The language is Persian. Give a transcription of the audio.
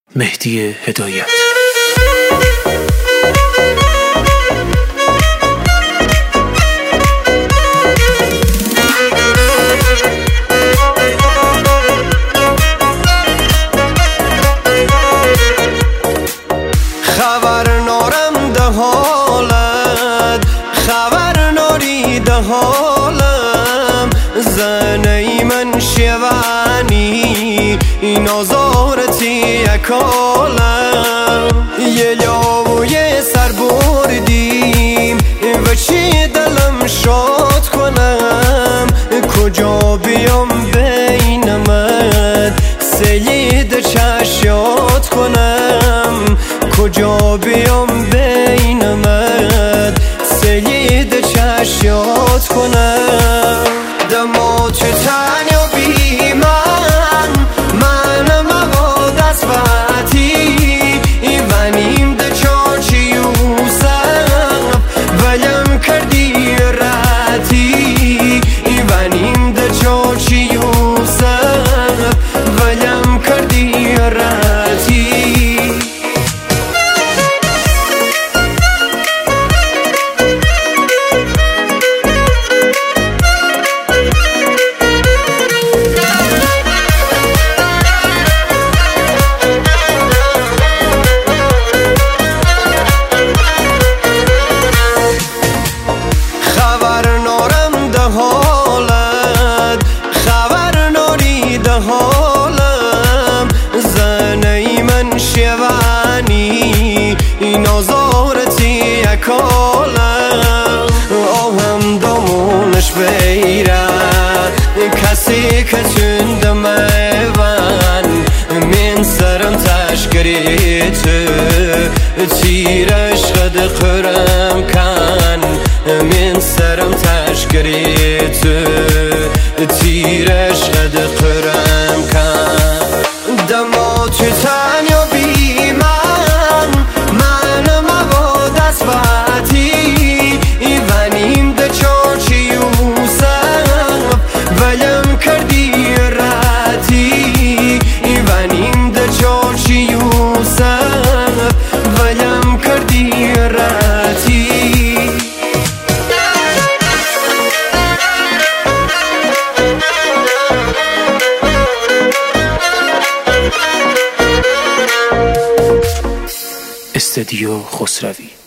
مهدی هدایت. خبر نارم ده حالت، خبر ناری ده حالم، زنی من شیوانی این آزارتی اکالم. یه لاوی سر بردیم و چی دلم شاد کنم، کجا بیام بینمت سید چشیات کنم، کجا بیام بینمت سید چشیات کنم. دما تو تنیا بی من مواد از باتی ایوانیم ده چاچی یوسف ولیم کردی راتی، ایوانیم ده چاچی یوسف ولیم کردی راتی. حالم زنی من شیوانی این آزارتی اکالم. آهم دامونش بیره کسی که چند میوان من سرم تشکری تو تیرش قد قرم کن، من سرم تشکری تو تیرش قد قرم کن. دما تو تنیا بی من مواد از باتی ایوانیم ده چاچی یوسف ولیم کردی راتی، ایوانیم ده چاچی یوسف ولیم کردی راتی. استدیو خسروی.